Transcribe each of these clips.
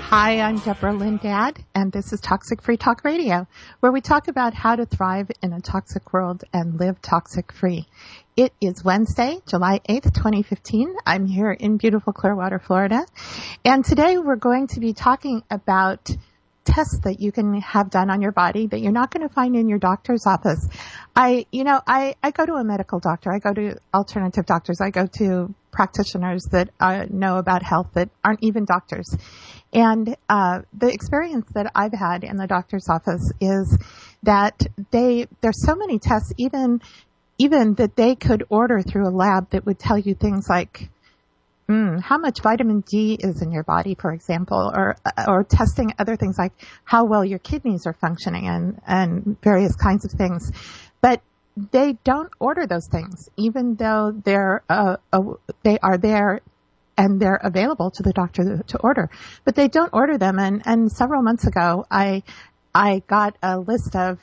Hi, I'm Deborah Lindad, and this is Toxic Free Talk Radio, where we talk about how to thrive in a toxic world and live toxic free. It is Wednesday, July 8th, 2015. I'm here in beautiful Clearwater, Florida, and today we're going to be talking about tests that you can have done on your body that you're not going to find in your doctor's office. I go to a medical doctor. I go to alternative doctors. I go to practitioners that know about health that aren't even doctors. And the experience that I've had in the doctor's office is that there's so many tests, even that they could order through a lab that would tell you things like how much vitamin D is in your body, for example, or testing other things like how well your kidneys are functioning and various kinds of things. But they don't order those things, even though they are there and they're available to the doctor to order. But they don't order them. And several months ago, I got a list of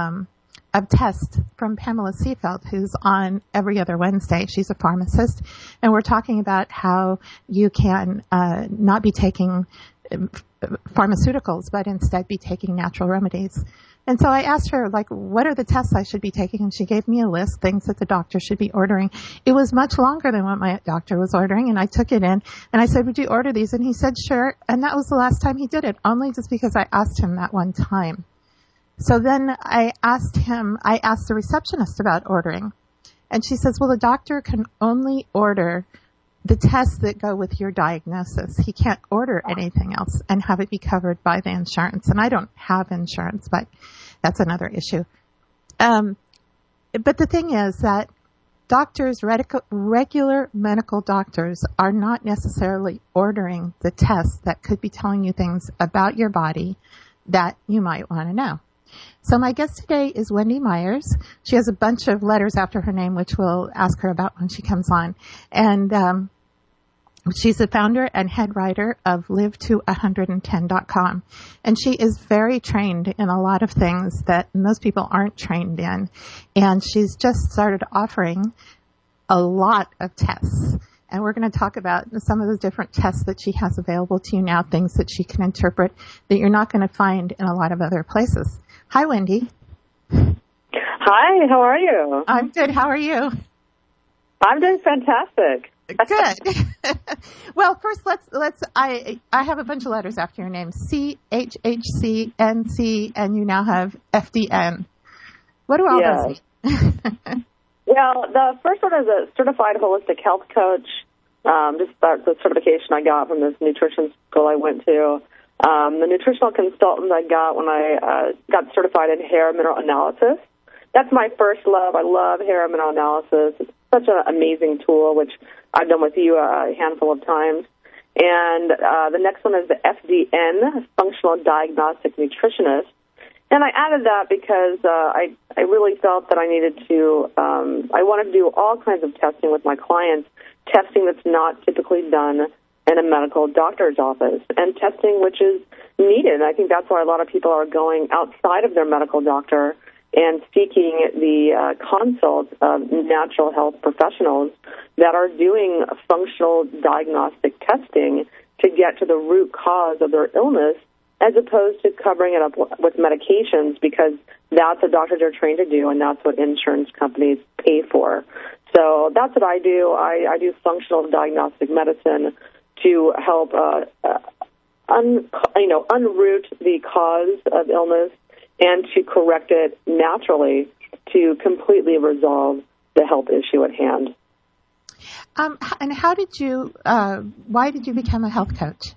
tests from Pamela Seefeld, who's on every other Wednesday. She's a pharmacist, and we're talking about how you can not be taking pharmaceuticals, but instead be taking natural remedies. And so I asked her, what are the tests I should be taking? And she gave me a list, things that the doctor should be ordering. It was much longer than what my doctor was ordering, and I took it in, and I said, would you order these? And he said, sure. And that was the last time he did it, only just because I asked him that one time. So then I asked the receptionist about ordering, and she says, well, the doctor can only order the tests that go with your diagnosis. He can't order anything else and have it be covered by the insurance. And I don't have insurance, but that's another issue. But the thing is that doctors, regular medical doctors, are not necessarily ordering the tests that could be telling you things about your body that you might want to know. So my guest today is Wendy Myers. She has a bunch of letters after her name, which we'll ask her about when she comes on. And she's the founder and head writer of live to110.com. And she is very trained in a lot of things that most people aren't trained in. And she's just started offering a lot of tests. And we're going to talk about some of the different tests that she has available to you now, things that she can interpret that you're not going to find in a lot of other places. Hi, Wendy. Hi, how are you? I'm good. How are you? I'm doing fantastic. Good. Well, first, I have a bunch of letters after your name. CHHC, NC, and you now have FDN. What do all those mean? Well, the first one is a certified holistic health coach. Just the certification I got from this nutrition school I went to. The nutritional consultant I got when I got certified in hair mineral analysis. That's my first love. I love hair mineral analysis. It's such an amazing tool, which I've done with you a handful of times. And the next one is the FDN, Functional Diagnostic Nutritionist. And I added that because I really felt that I needed to, I wanted to do all kinds of testing with my clients, testing that's not typically done in a medical doctor's office, and testing which is needed. I think that's why a lot of people are going outside of their medical doctor and seeking the consult of natural health professionals that are doing functional diagnostic testing to get to the root cause of their illness, as opposed to covering it up with medications, because that's what doctors are trained to do, and that's what insurance companies pay for. So that's what I do. I do functional diagnostic medicine to help unroot the cause of illness and to correct it naturally to completely resolve the health issue at hand. And how did you, why did you become a health coach?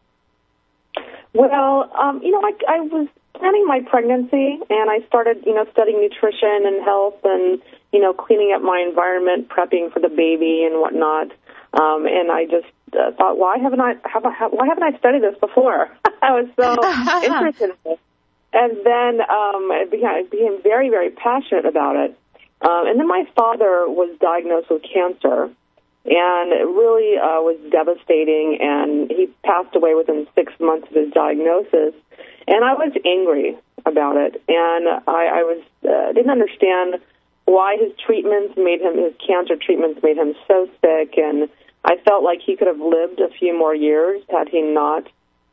Well, I was planning my pregnancy, and I started, studying nutrition and health and, cleaning up my environment, prepping for the baby and whatnot. And I just thought, why haven't I studied this before? I was so interested in it. And then I became very, very passionate about it. And then my father was diagnosed with cancer, and it really was devastating, and he passed away within 6 months of his diagnosis. And I was angry about it, and I didn't understand why his cancer treatments made him so sick, and I felt like he could have lived a few more years had he not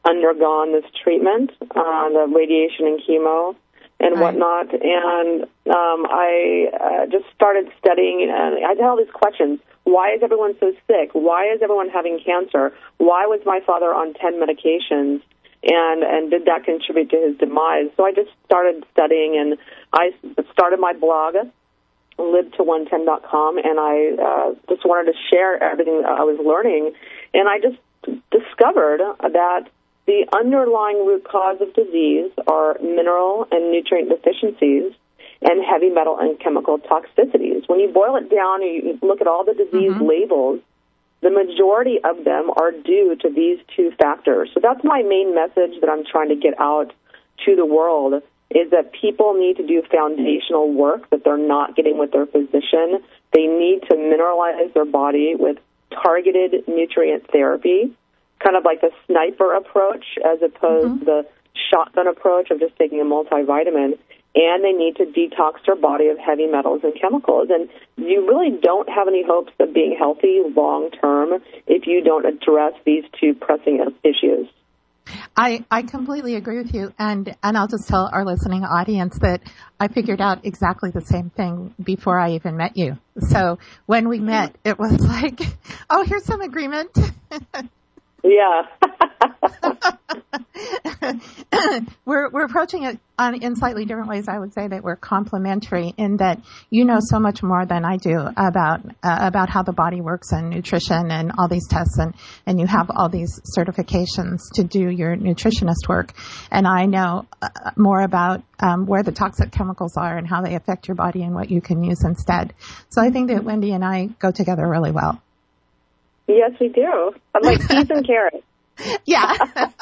undergone this treatment, the radiation and chemo and whatnot. And I just started studying, and I had all these questions. Why is everyone so sick? Why is everyone having cancer? Why was my father on 10 medications? And did that contribute to his demise? So I just started studying, and I started my blog, liveto110.com, and I just wanted to share everything I was learning. And I just discovered that the underlying root cause of disease are mineral and nutrient deficiencies and heavy metal and chemical toxicities. When you boil it down and you look at all the disease labels, the majority of them are due to these two factors. So that's my main message that I'm trying to get out to the world, is that people need to do foundational work that they're not getting with their physician. They need to mineralize their body with targeted nutrient therapy, kind of like the sniper approach as opposed to the shotgun approach of just taking a multivitamin. And they need to detox their body of heavy metals and chemicals. And you really don't have any hopes of being healthy long term if you don't address these two pressing issues. I completely agree with you, and I'll just tell our listening audience that I figured out exactly the same thing before I even met you. So when we met, it was like, oh, here's some agreement. Yeah. We're approaching it in slightly different ways. I would say that we're complementary in that you know so much more than I do about how the body works and nutrition and all these tests, and you have all these certifications to do your nutritionist work. And I know more about where the toxic chemicals are and how they affect your body and what you can use instead. So I think that Wendy and I go together really well. Yes, we do. I'm like peas and carrots. Yeah.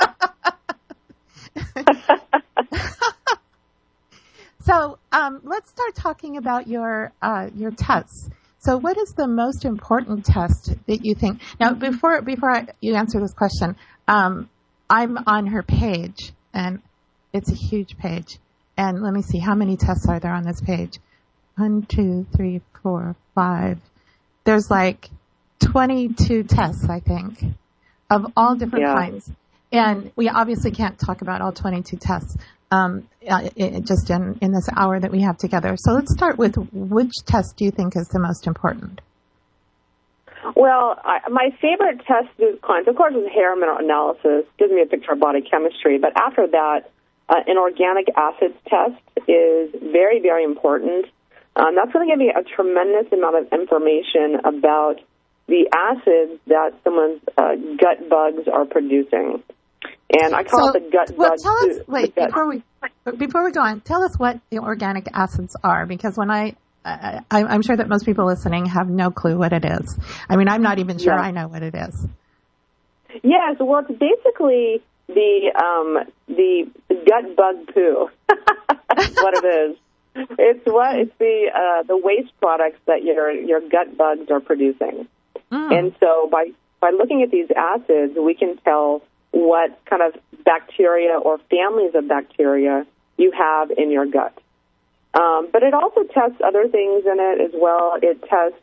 So let's start talking about your tests. So what is the most important test that you think? Now, before you answer this question, I'm on her page, and it's a huge page. And let me see, how many tests are there on this page? 1, 2, 3, 4, 5. There's like 22 tests, I think, of all different kinds. And we obviously can't talk about all 22 tests just in this hour that we have together. So let's start with, which test do you think is the most important? Well, my favorite test to do with clients, of course, is hair mineral analysis. Gives me a picture of body chemistry. But after that, an organic acids test is very, very important. That's going to give me a tremendous amount of information about the acids that someone's gut bugs are producing. And I call it the gut bugs. Tell us, wait, before we go on, tell us what the organic acids are, because when I'm sure that most people listening have no clue what it is. I mean, I'm not even sure I know what it is. Yes, well, it's basically the gut bug poo. That's what it is. It's the waste products that your gut bugs are producing. And so by looking at these acids, we can tell what kind of bacteria or families of bacteria you have in your gut. But it also tests other things in it as well. It tests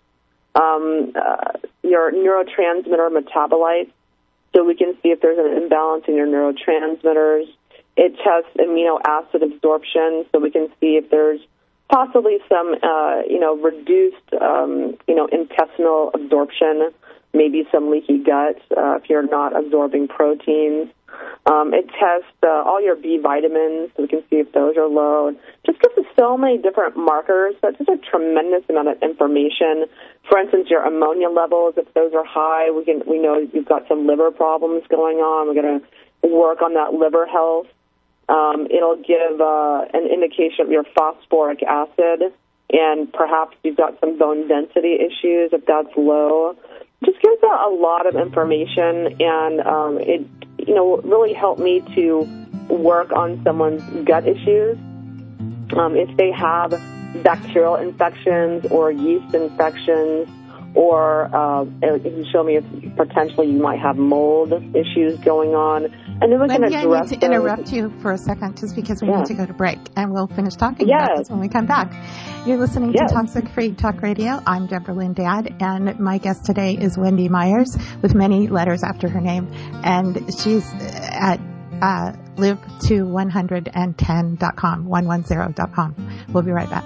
your neurotransmitter metabolites, so we can see if there's an imbalance in your neurotransmitters. It tests amino acid absorption, so we can see if there's possibly some, reduced, intestinal absorption, maybe some leaky gut if you're not absorbing proteins. It tests all your B vitamins, so we can see if those are low. It just gives us so many different markers. So it's just a tremendous amount of information. For instance, your ammonia levels, if those are high, we know you've got some liver problems going on. We're going to work on that liver health. It'll give an indication of your phosphoric acid, and perhaps you've got some bone density issues if that's low. It just gives a lot of information, and it really helped me to work on someone's gut issues. If they have bacterial infections or yeast infections, or it can show me if potentially you might have mold issues going on. And then we can address I need to interrupt you for a second just because we need to go to break, and we'll finish talking about this when we come back. You're listening to Toxic Free Talk Radio. I'm Deborah Lynn Dad, and my guest today is Wendy Myers, with many letters after her name, and she's at live to110.com, 110.com. We'll be right back.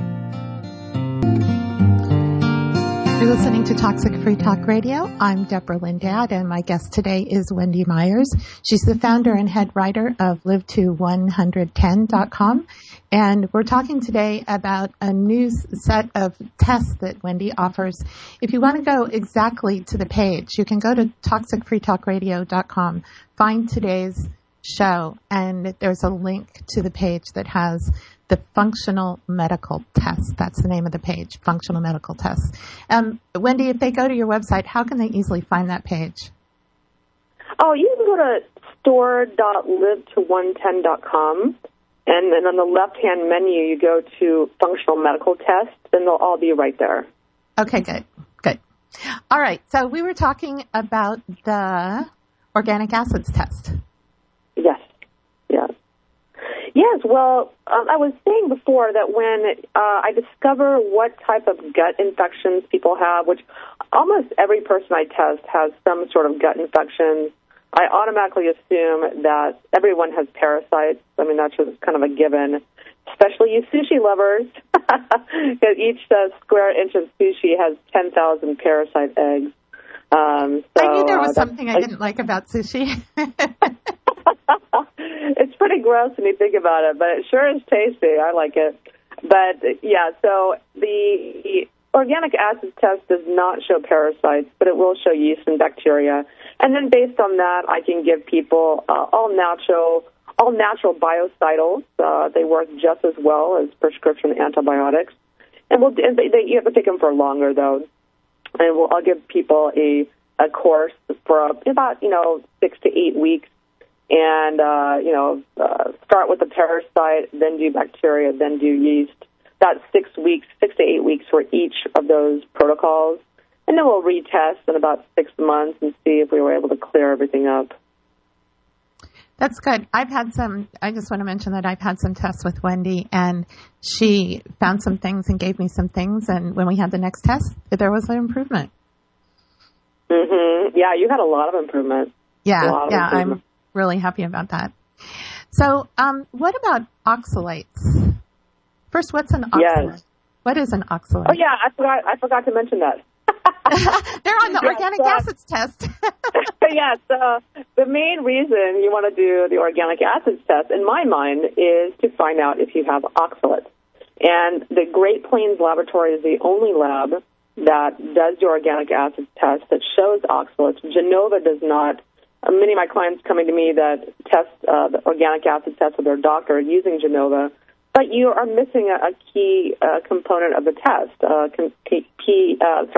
You're listening to Toxic Free Talk Radio. I'm Deborah Lindad, and my guest today is Wendy Myers. She's the founder and head writer of live to110.com. And we're talking today about a new set of tests that Wendy offers. If you want to go exactly to the page, you can go to toxicfreetalkradio.com, find today's show, and there's a link to the page that has the functional medical test. That's the name of the page, functional medical test. Wendy, if they go to your website, how can they easily find that page? Oh, you can go to store.live to110.com, and then on the left-hand menu, you go to functional medical test, and they'll all be right there. Okay, good. All right, so we were talking about the organic acids test. Yes, well, I was saying before that when I discover what type of gut infections people have, which almost every person I test has some sort of gut infection, I automatically assume that everyone has parasites. I mean, that's just kind of a given, especially you sushi lovers, because each square inch of sushi has 10,000 parasite eggs. I knew there was something I didn't like about sushi. It's pretty gross when you think about it, but it sure is tasty. I like it. But, yeah, so the organic acid test does not show parasites, but it will show yeast and bacteria. And then based on that, I can give people all natural biocidals. They work just as well as prescription antibiotics. And you have to take them for longer, though. And I'll give people a course for about 6 to 8 weeks. And, start with the parasite, then do bacteria, then do yeast. That's 6 to 8 weeks for each of those protocols. And then we'll retest in about 6 months and see if we were able to clear everything up. That's good. I just want to mention that I've had some tests with Wendy, and she found some things and gave me some things. And when we had the next test, there was an improvement. Mm-hmm. Yeah, you had a lot of improvement. Yeah, I'm really happy about that. So, what about oxalates? First, what's an oxalate? Yes. What is an oxalate? Oh, yeah, I forgot to mention that. They're on the organic acids test. Yes, the main reason you want to do the organic acids test, in my mind, is to find out if you have oxalates. And the Great Plains Laboratory is the only lab that does the organic acids test that shows oxalates. Genova does not. Many of my clients coming to me that test the organic acid test with their doctor using Genova, but you are missing a key component of the test, key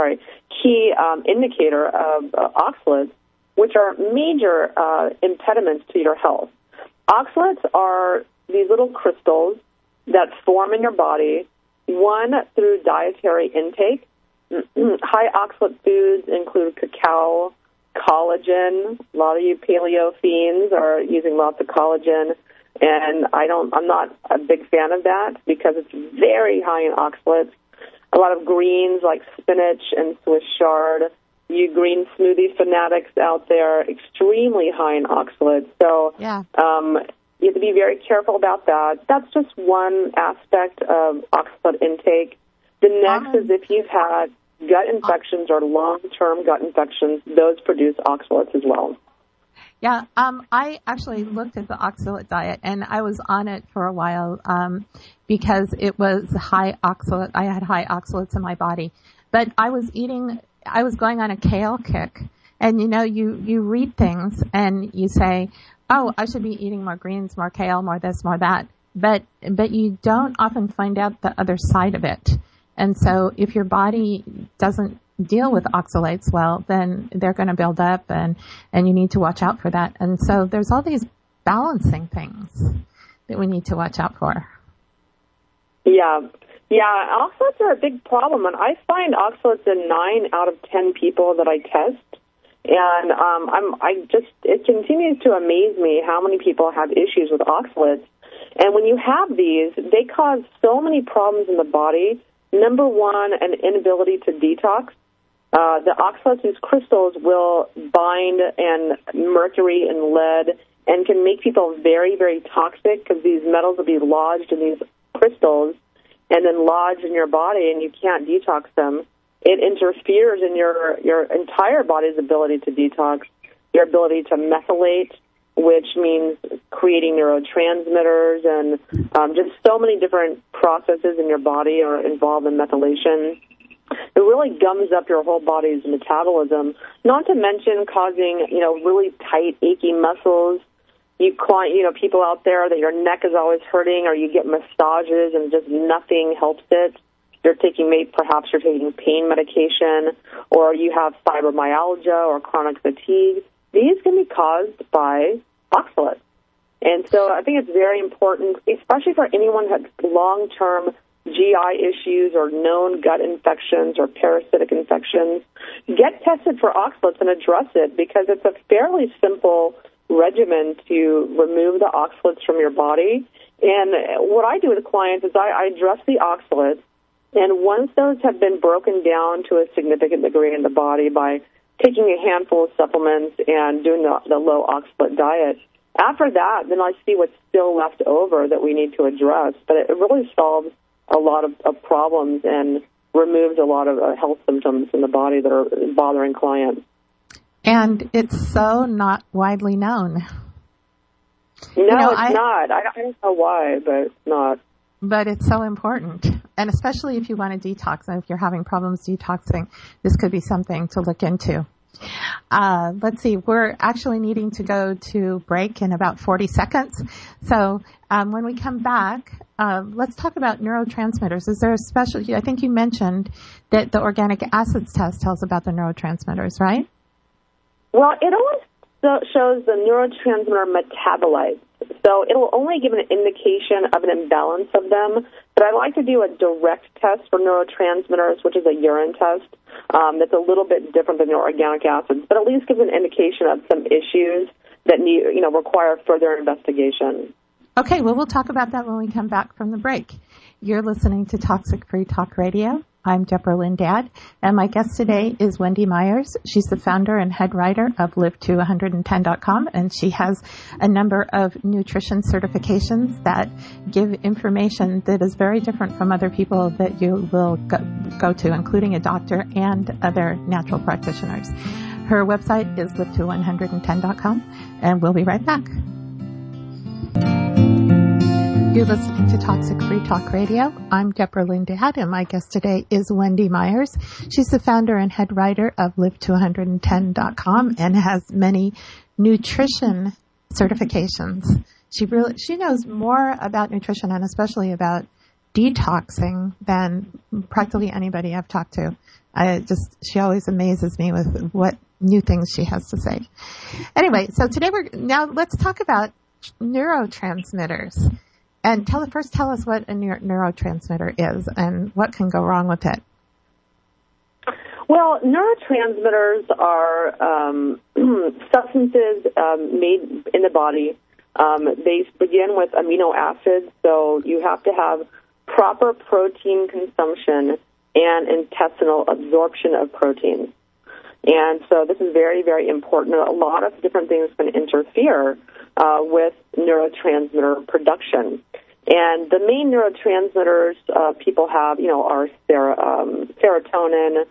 indicator of oxalates, which are major impediments to your health. Oxalates are these little crystals that form in your body, one, through dietary intake. High oxalate foods include cacao, collagen. A lot of you paleo fiends are using lots of collagen, and I'm not a big fan of that because it's very high in oxalates. A lot of greens like spinach and Swiss chard. You green smoothie fanatics out there, extremely high in oxalates. So you have to be very careful about that. That's just one aspect of oxalate intake. The next is if you've had gut infections or long-term gut infections, those produce oxalates as well. Yeah, I actually looked at the oxalate diet, and I was on it for a while because it was high oxalate. I had high oxalates in my body. But I was going on a kale kick, and you read things and you say, oh, I should be eating more greens, more kale, more this, more that. But you don't often find out the other side of it. And so if your body doesn't deal with oxalates well, then they're going to build up, and you need to watch out for that. And so there's all these balancing things that we need to watch out for. Yeah, oxalates are a big problem, and I find oxalates in 9 out of 10 people that I test. And it continues to amaze me how many people have issues with oxalates. And when you have these, they cause so many problems in the body. Number one, an inability to detox. The oxalates, these crystals, will bind and mercury and lead and can make people very, very toxic because these metals will be lodged in these crystals and then lodged in your body, and you can't detox them. It interferes in your entire body's ability to detox, your ability to methylate, which means creating neurotransmitters, and just so many different processes in your body are involved in methylation. It really gums up your whole body's metabolism, not to mention causing, really tight, achy muscles. People out there that your neck is always hurting, or you get massages and just nothing helps it. Perhaps you're taking pain medication, or you have fibromyalgia or chronic fatigue. These can be caused by oxalates. And so I think it's very important, especially for anyone who has long-term GI issues or known gut infections or parasitic infections, get tested for oxalates and address it, because it's a fairly simple regimen to remove the oxalates from your body. And what I do with clients is I address the oxalates, and once those have been broken down to a significant degree in the body by taking a handful of supplements and doing the low oxalate diet, after that, then I see what's still left over that we need to address. But it really solves a lot of problems and removes a lot of health symptoms in the body that are bothering clients. And it's so not widely known. No, it's not. I don't know why, but it's not. But it's so important. And especially if you want to detox, and if you're having problems detoxing, this could be something to look into. Let's see, we're actually needing to go to break in about 40 seconds. So when we come back, let's talk about neurotransmitters. Is there a special, I think you mentioned that the organic acids test tells about the neurotransmitters, right? Well, it always shows the neurotransmitter metabolites. So it'll only give an indication of an imbalance of them. But I like to do a direct test for neurotransmitters, which is a urine test. That's a little bit different than the organic acids, but at least gives an indication of some issues that require further investigation. Okay, well, we'll talk about that when we come back from the break. You're listening to Toxic Free Talk Radio. I'm Deborah Lindad, and my guest today is Wendy Myers. She's the founder and head writer of Live210.com, and she has a number of nutrition certifications that give information that is very different from other people that you will go to, including a doctor and other natural practitioners. Her website is Live210.com, and we'll be right back. You're listening to Toxic Free Talk Radio. I'm Deborah Lindad, and my guest today is Wendy Myers. She's the founder and head writer of Live210.com and has many nutrition certifications. She knows more about nutrition and especially about detoxing than practically anybody I've talked to. She always amazes me with what new things she has to say. Anyway, so today let's talk about neurotransmitters. And tell us what a neurotransmitter is and what can go wrong with it. Well, neurotransmitters are substances made in the body. They begin with amino acids, so you have to have proper protein consumption and intestinal absorption of proteins. And so this is very, very important. A lot of different things can interfere with neurotransmitter production. And the main neurotransmitters people have, are serotonin,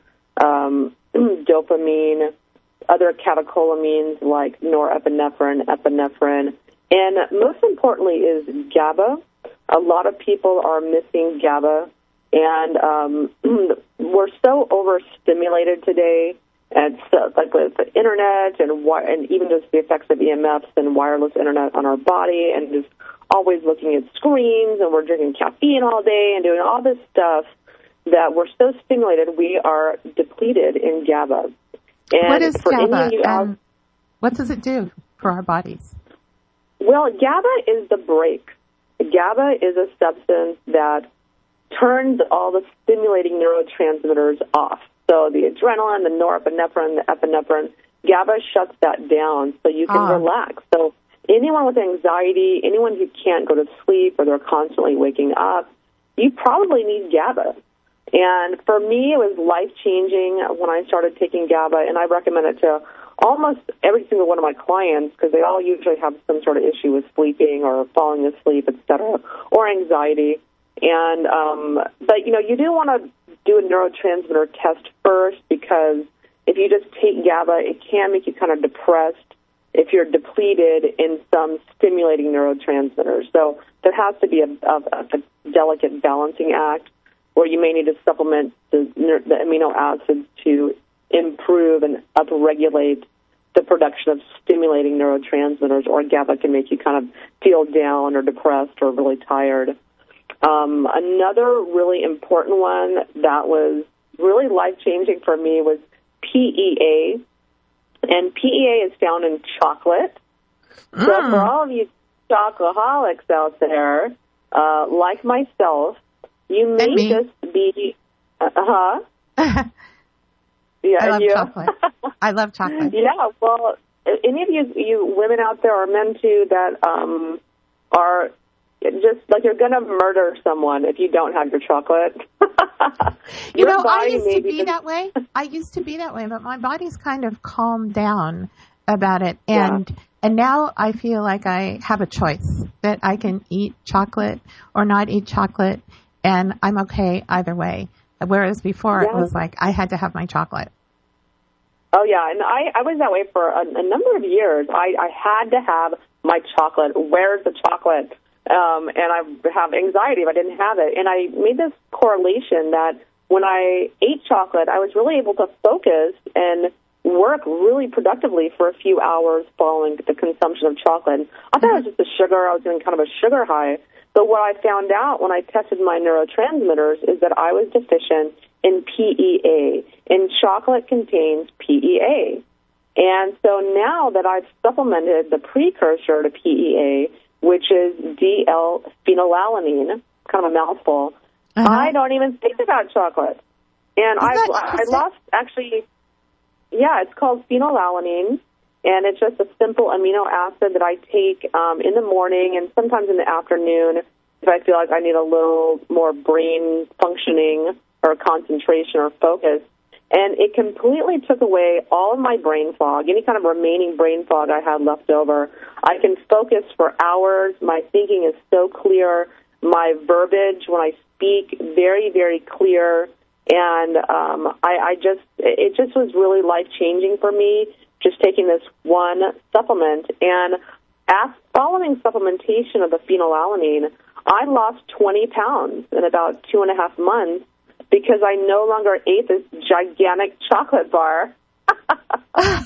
dopamine, other catecholamines like norepinephrine, epinephrine, and most importantly is GABA. A lot of people are missing GABA, and we're so overstimulated today. And so, like with the internet and even just the effects of EMFs and wireless internet on our body, and just always looking at screens, and we're drinking caffeine all day and doing all this stuff that we're so stimulated, we are depleted in GABA. And what is GABA? What does it do for our bodies? Well, GABA is the brake. GABA is a substance that turns all the stimulating neurotransmitters off. So the adrenaline, the norepinephrine, the epinephrine, GABA shuts that down so you can relax. So anyone with anxiety, anyone who can't go to sleep or they're constantly waking up, you probably need GABA. And for me, it was life-changing when I started taking GABA, and I recommend it to almost every single one of my clients, because they all usually have some sort of issue with sleeping or falling asleep, et cetera, or anxiety. And but, you know, you do want to do a neurotransmitter test first, because if you just take GABA, it can make you kind of depressed if you're depleted in some stimulating neurotransmitters. So there has to be a delicate balancing act where you may need to supplement the amino acids to improve and upregulate the production of stimulating neurotransmitters, or GABA can make you kind of feel down or depressed or really tired. Another really important one that was really life-changing for me was PEA. And PEA is found in chocolate. So for all of you chocoholics out there, like myself, you may just be, yeah, I love chocolate. I love chocolate. Yeah, well, any of you women out there, or men too, that are just like, you're going to murder someone if you don't have your chocolate. You know, I used to be that way. I used to be that way, but my body's kind of calmed down about it. And now I feel like I have a choice, that I can eat chocolate or not eat chocolate, and I'm okay either way. Whereas before it was like I had to have my chocolate. Oh, yeah, and I was that way for a number of years. I had to have my chocolate. Where's the chocolate? And I have anxiety if I didn't have it. And I made this correlation that when I ate chocolate, I was really able to focus and work really productively for a few hours following the consumption of chocolate. I thought it was just the sugar. I was doing kind of a sugar high. But what I found out when I tested my neurotransmitters is that I was deficient in PEA, and chocolate contains PEA. And so now that I've supplemented the precursor to PEA, which is D-L-phenylalanine, kind of a mouthful, I don't even think about chocolate. And I lost, actually, it's called phenylalanine, and it's just a simple amino acid that I take in the morning and sometimes in the afternoon if I feel like I need a little more brain functioning or concentration or focus. And it completely took away all of my brain fog, any kind of remaining brain fog I had left over. I can focus for hours. My thinking is so clear. My verbiage when I speak, very, very clear. And it just was really life-changing for me, just taking this one supplement. And following supplementation of the phenylalanine, I lost 20 pounds in about 2.5 months, because I no longer ate this gigantic chocolate bar. I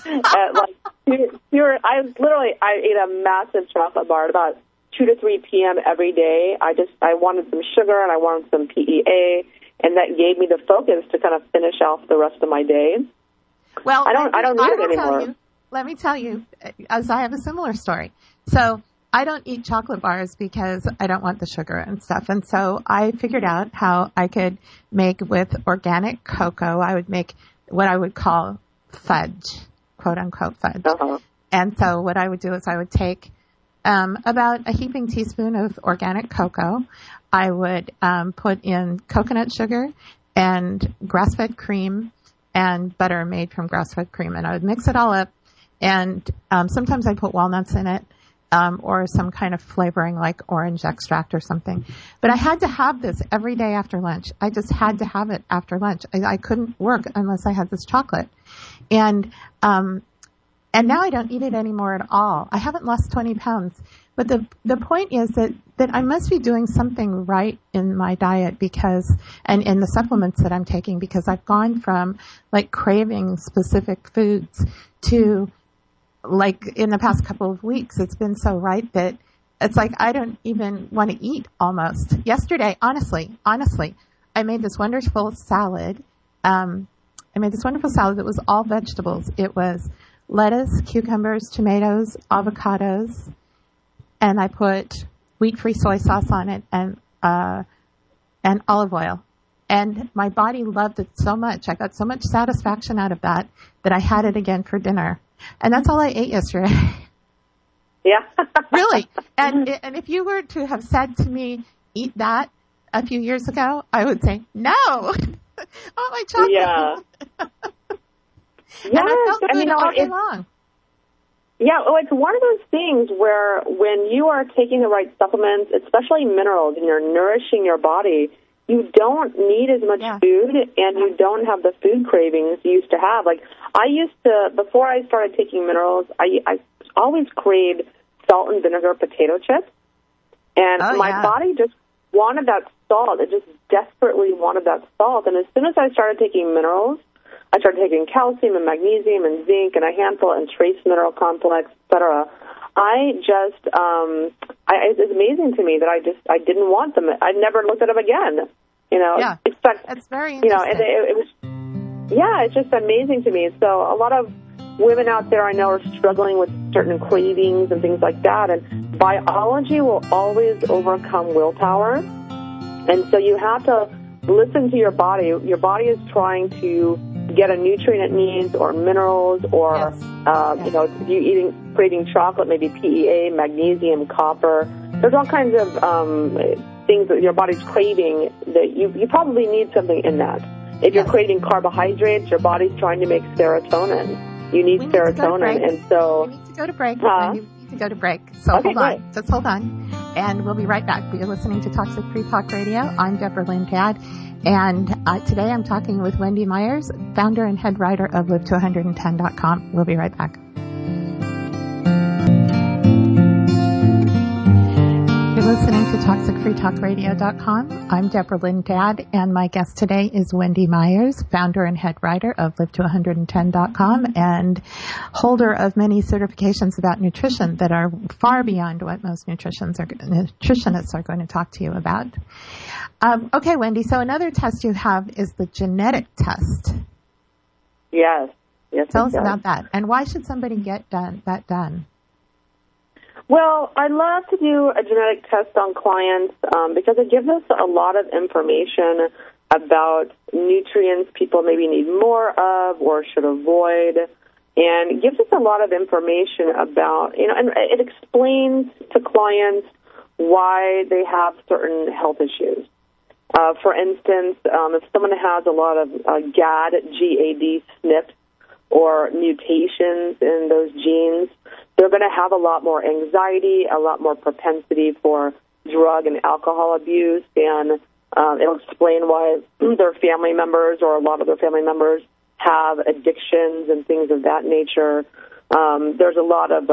ate a massive chocolate bar at about 2 to 3 p.m. every day. I wanted some sugar and I wanted some PEA, and that gave me the focus to kind of finish off the rest of my day. Well, I don't need it anymore. Let me tell you, as I have a similar story. So I don't eat chocolate bars because I don't want the sugar and stuff. And so I figured out how I could make with organic cocoa. I would make what I would call fudge, quote unquote fudge. And so what I would do is I would take about a heaping teaspoon of organic cocoa. I would put in coconut sugar and grass-fed cream and butter made from grass-fed cream. And I would mix it all up. And sometimes I put walnuts in it. Or some kind of flavoring like orange extract or something. But I had to have this every day after lunch. I just had to have it after lunch. I couldn't work unless I had this chocolate. And now I don't eat it anymore at all. I haven't lost 20 pounds. But the point is that I must be doing something right in my diet and in the supplements that I'm taking, because I've gone from like craving specific foods to, like, in the past couple of weeks, it's been so right that it's like I don't even want to eat almost. Yesterday, honestly, I made this wonderful salad. That was all vegetables. It was lettuce, cucumbers, tomatoes, avocados, and I put wheat-free soy sauce on it and olive oil. And my body loved it so much. I got so much satisfaction out of that I had it again for dinner. And that's all I ate yesterday. Yeah. Really. And if you were to have said to me, eat that a few years ago, I would say, no. Oh, my chocolate. Yeah. Yes, And I felt good all day long. Yeah, well, it's one of those things where when you are taking the right supplements, especially minerals, and you're nourishing your body, you don't need as much food, and you don't have the food cravings you used to have. Like, I used to, before I started taking minerals, I always craved salt and vinegar potato chips, and my body just wanted that salt. It just desperately wanted that salt, and as soon as I started taking minerals, I started taking calcium and magnesium and zinc and a handful and trace mineral complex, etc. It's amazing to me that I didn't want them. I never looked at them again. That's very interesting. It's just amazing to me. So a lot of women out there I know are struggling with certain cravings and things like that. And biology will always overcome willpower. And so you have to listen to your body. Your body is trying to get a nutrient it needs, or minerals, or if you're craving chocolate, maybe PEA, magnesium, copper. There's all kinds of things that your body's craving that you probably need something in that. If you're craving carbohydrates, your body's trying to make serotonin. You need serotonin, and so we need to go to break. We need to go to break. So hold on, just hold on, and we'll be right back. You're listening to Toxic Free Talk Radio. I'm Deborah Lynn Gadd. And today I'm talking with Wendy Myers, founder and head writer of live210.com. We'll be right back. You're listening to ToxicFreeTalkRadio.com. I'm Deborah Lynn Gadd, and my guest today is Wendy Myers, founder and head writer of Live210.com and holder of many certifications about nutrition that are far beyond what most nutritionists are going to talk to you about. Okay, Wendy, so another test you have is the genetic test. Yes. Tell us about that. And why should somebody get that done? Well, I love to do a genetic test on clients because it gives us a lot of information about nutrients people maybe need more of or should avoid, and it gives us a lot of information about, and it explains to clients why they have certain health issues. For instance, if someone has a lot of GAD, G-A-D, SNP, or mutations in those genes, they're going to have a lot more anxiety, a lot more propensity for drug and alcohol abuse, and it'll explain why their family members or a lot of their family members have addictions and things of that nature. There's a lot of,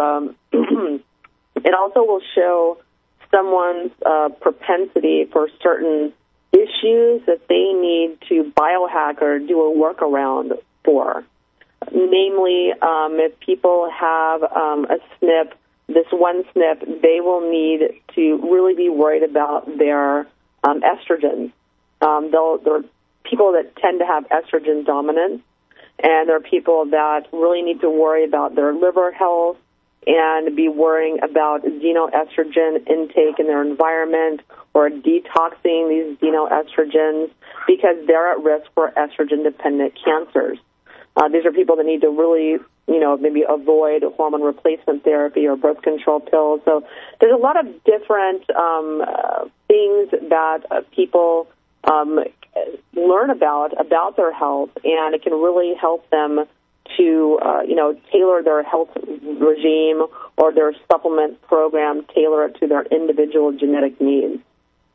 it also will show someone's propensity for certain issues that they need to biohack or do a workaround for. Namely, if people have a SNP, this one SNP, they will need to really be worried about their estrogens. There are people that tend to have estrogen dominance, and there are people that really need to worry about their liver health and be worrying about xenoestrogen intake in their environment or detoxing these xenoestrogens because they're at risk for estrogen-dependent cancers. These are people that need to really, maybe avoid hormone replacement therapy or birth control pills. So there's a lot of different things that people learn about their health, and it can really help them to, tailor their health regime or their supplement program, tailor it to their individual genetic needs.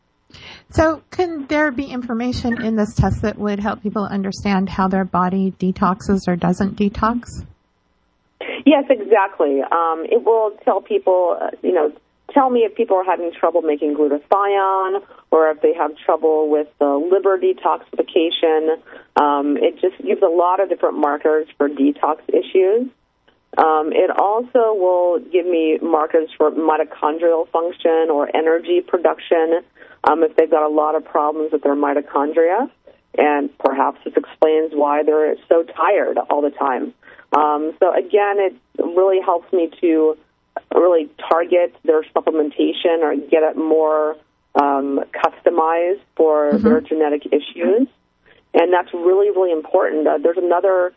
So can there be information in this test that would help people understand how their body detoxes or doesn't detox? Yes, exactly. It will tell people, tell me if people are having trouble making glutathione or if they have trouble with the liver detoxification. It just gives a lot of different markers for detox issues. It also will give me markers for mitochondrial function or energy production if they've got a lot of problems with their mitochondria, and perhaps this explains why they're so tired all the time. So again, it really helps me to really target their supplementation or get it more customized for their genetic issues, and that's really, really important. There's another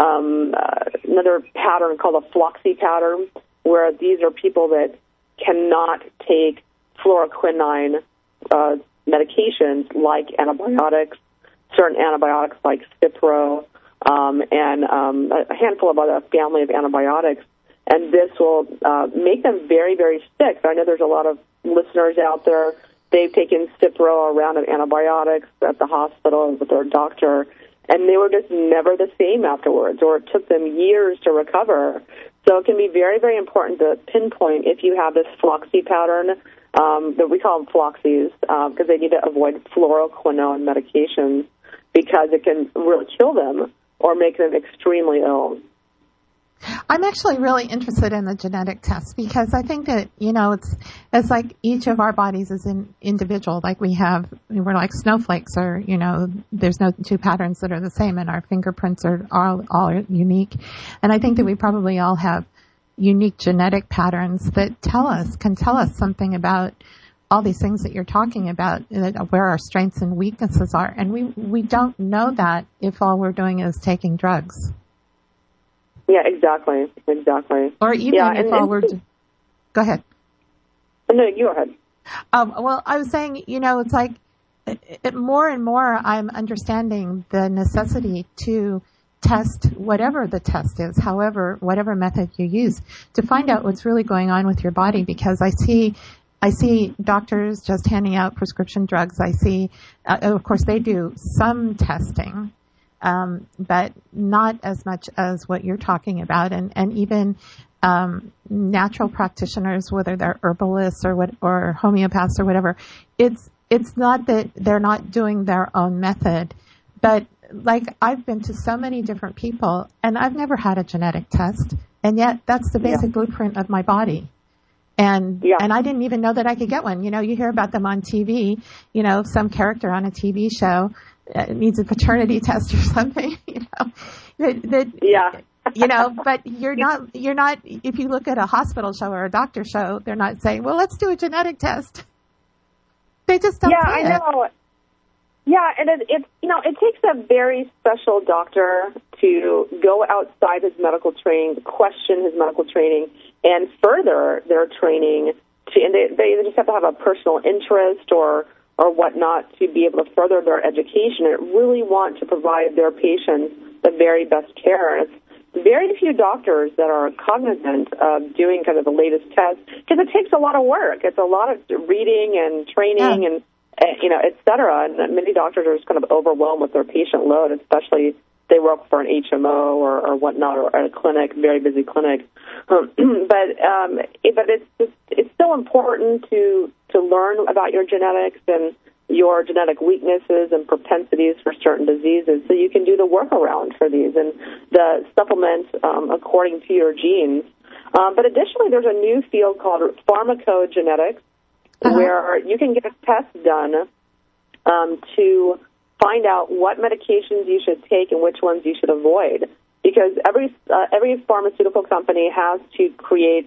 pattern called a Floxy pattern, where these are people that cannot take fluoroquinine medications like antibiotics, certain antibiotics like Cipro, and a handful of other family of antibiotics. And this will make them very, very sick. I know there's a lot of listeners out there. They've taken Cipro, a round of antibiotics at the hospital with their doctor, and they were just never the same afterwards, or it took them years to recover. So it can be very, very important to pinpoint if you have this floxy pattern, that we call them floxies, because they need to avoid fluoroquinone medications because it can really kill them or make them extremely ill. I'm actually really interested in the genetic test because I think that, it's like each of our bodies is an individual. Like we're like snowflakes, or, there's no two patterns that are the same, and our fingerprints are all unique. And I think that we probably all have unique genetic patterns that can tell us something about all these things that you're talking about, where our strengths and weaknesses are. And we don't know that if all we're doing is taking drugs. Yeah, exactly. Or even if all we're... Go ahead. No, you go ahead. Well, I was saying, it's like more and more I'm understanding the necessity to test whatever the test is, whatever method you use, to find out what's really going on with your body, because I see doctors just handing out prescription drugs. I see, of course, they do some testing, but not as much as what you're talking about. And even natural practitioners, whether they're herbalists or homeopaths or whatever, it's not that they're not doing their own method, but like I've been to so many different people and I've never had a genetic test, and yet that's the basic blueprint of my body. And I didn't even know that I could get one. You hear about them on TV, some character on a TV show needs a paternity test or something, but you're not, if you look at a hospital show or a doctor show, they're not saying, well, let's do a genetic test. They just don't. Yeah, I know. Yeah, and it takes a very special doctor to go outside his medical training, to question his medical training, and further their training. And they just have to have a personal interest or whatnot to be able to further their education and really want to provide their patients the very best care. And it's very few doctors that are cognizant of doing kind of the latest tests, because it takes a lot of work. It's a lot of reading and training and et cetera. And many doctors are just kind of overwhelmed with their patient load, especially if they work for an HMO or whatnot, or at a clinic, very busy clinic. But it's still important to learn about your genetics and your genetic weaknesses and propensities for certain diseases, so you can do the workaround for these and the supplement according to your genes. But additionally, there's a new field called pharmacogenetics, where you can get a test done to find out what medications you should take and which ones you should avoid. Because every pharmaceutical company has to create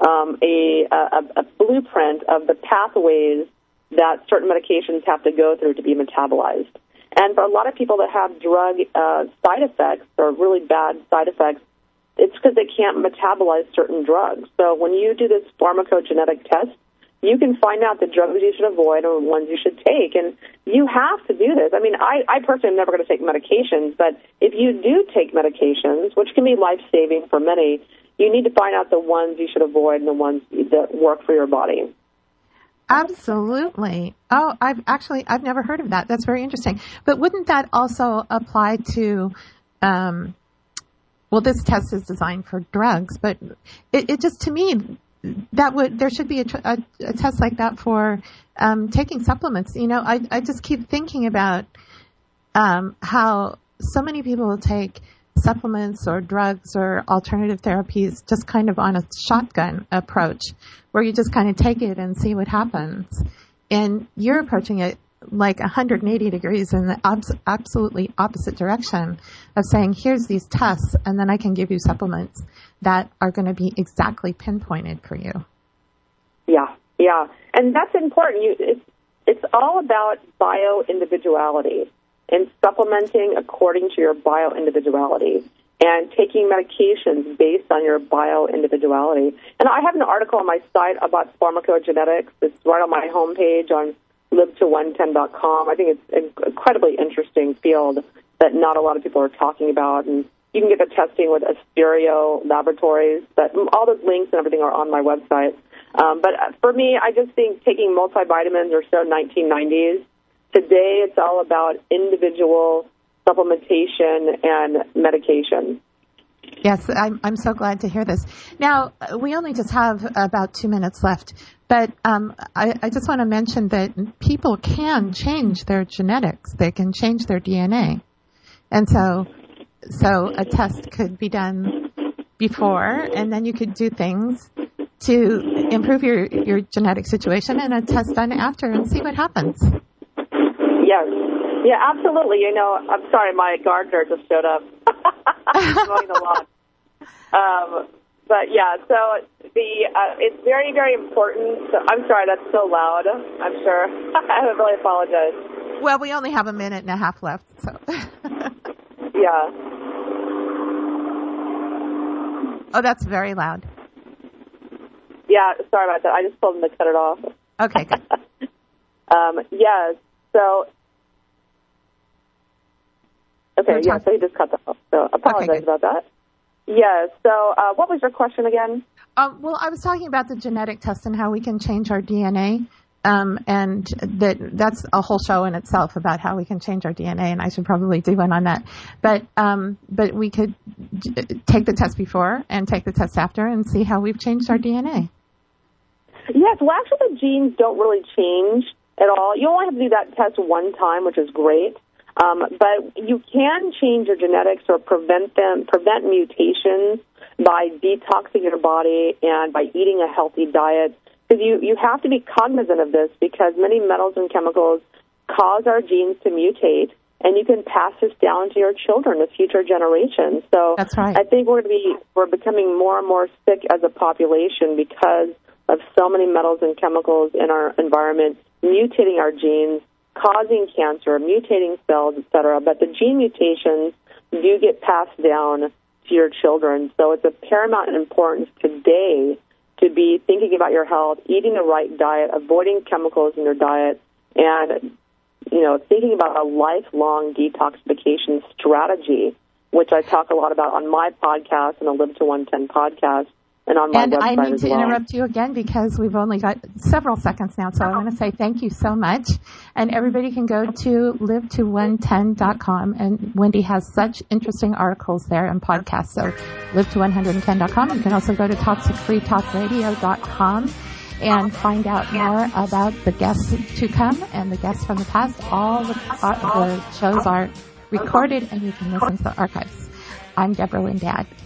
a blueprint of the pathways that certain medications have to go through to be metabolized. And for a lot of people that have drug side effects or really bad side effects, it's because they can't metabolize certain drugs. So when you do this pharmacogenetic test, you can find out the drugs you should avoid or ones you should take. And you have to do this. I mean, I personally am never going to take medications, but if you do take medications, which can be life-saving for many, you need to find out the ones you should avoid and the ones that work for your body. Absolutely. Oh, I've never heard of that. That's very interesting. But wouldn't that also apply to, this test is designed for drugs, but it just, to me, there should be a test like that for taking supplements. I just keep thinking about how so many people take supplements or drugs or alternative therapies just kind of on a shotgun approach, where you just kind of take it and see what happens. And you're approaching it like 180 degrees in the absolutely opposite direction of saying, here's these tests, and then I can give you supplements that are going to be exactly pinpointed for you. Yeah. And that's important. It's all about bio-individuality and supplementing according to your bio-individuality and taking medications based on your bio-individuality. And I have an article on my site about pharmacogenetics. It's right on my homepage on liveto110.com. I think it's an incredibly interesting field. that not a lot of people are talking about. And you can get the testing with Asterio Laboratories. But all those links and everything are on my website. But for me, I just think taking multivitamins are so 1990s. Today, it's all about individual supplementation and medication. Yes, I'm so glad to hear this. Now, we only just have about 2 minutes left, but I just want to mention that people can change their genetics. They can change their DNA. And so a test could be done before, and then you could do things to improve your genetic situation, and a test done after and see what happens. Yes. Yeah, absolutely. You know, I'm sorry, my gardener just showed up. Mowing the lawn. But yeah, so it's very, very important. So, I'm sorry, that's so loud. I'm sure. I really apologize. Well, we only have a minute and a half left, so. Yeah. Oh, that's very loud. Yeah, sorry about that. I just told him to cut it off. Okay, good. Yes. So. Okay. Yeah. So he just cut that off. So apologize about that. Yes. So what was your question again? Well, I was talking about the genetic test and how we can change our DNA. And that's a whole show in itself about how we can change our DNA, and I should probably do one on that. But we could take the test before and take the test after and see how we've changed our DNA. Yes, well, actually, the genes don't really change at all. You only have to do that test one time, which is great. But you can change your genetics or prevent mutations by detoxing your body and by eating a healthy diet. Because you have to be cognizant of this, because many metals and chemicals cause our genes to mutate, and you can pass this down to your children, to future generations. So that's right. I think we're becoming more and more sick as a population because of so many metals and chemicals in our environment mutating our genes, causing cancer, mutating cells, etc. But the gene mutations do get passed down to your children. So it's of paramount importance today to be thinking about your health, eating the right diet, avoiding chemicals in your diet, and, thinking about a lifelong detoxification strategy, which I talk a lot about on my podcast and the Live to 110 podcast. And on my website as well. And I need to interrupt you again because we've only got several seconds now. So I want to say thank you so much. And everybody can go to live to110.com. And Wendy has such interesting articles there and podcasts. So live to110.com. You can also go to toxicfreetalkradio.com and find out more about the guests to come and the guests from the past. All the shows are recorded and you can listen to the archives. I'm Deborah Lynn Dad.